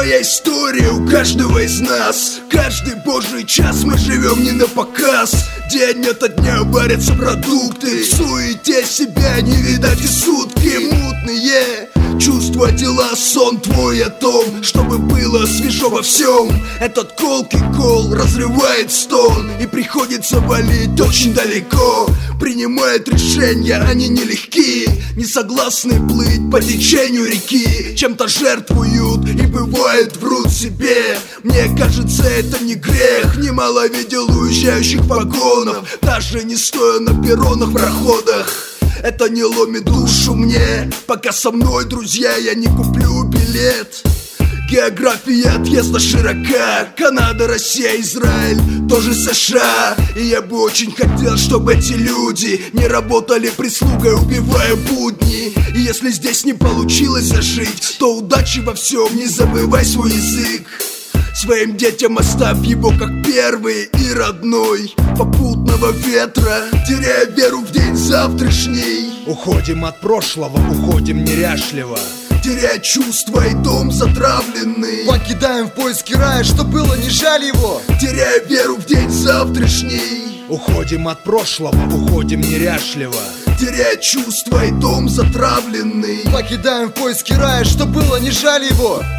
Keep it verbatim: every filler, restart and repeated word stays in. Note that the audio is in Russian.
своя история у каждого из нас. Каждый божий час мы живем не на показ. День ото дня варятся продукты, в суете себя не видать и сутки. Мутные чувства, дела, сон твой о том, чтобы было свежо во всем. Этот колкий кол разрывает стон, и приходится валить очень далеко. Принимает решения, они нелегкие, не согласны плыть по течению реки. Чем-то жертвуют и бывает врут себе. Мне кажется, это не грех. Немало видел уезжающих вагонов, даже не стоя на перронах в проходах. Это не ломит душу мне, пока со мной, друзья, я не куплю билет. География отъезда широка. Канада, Россия, Израиль, тоже США. И я бы очень хотел, чтобы эти люди не работали прислугой, убивая будни. И если здесь не получилось зажить, то удачи во всем, не забывай свой язык. Своим детям оставь его как первый и родной. Попутного ветра, теряя веру в день завтрашний. Уходим от прошлого, уходим неряшливо, теряя чувства и дом затравленный. Покидаем в поиске рая, что было, не жаль его. Теряя веру в день завтрашний. Уходим от прошлого, уходим неряшливо, теряя чувства и дом затравленный. Покидаем в поиске рая, что было, не жаль его.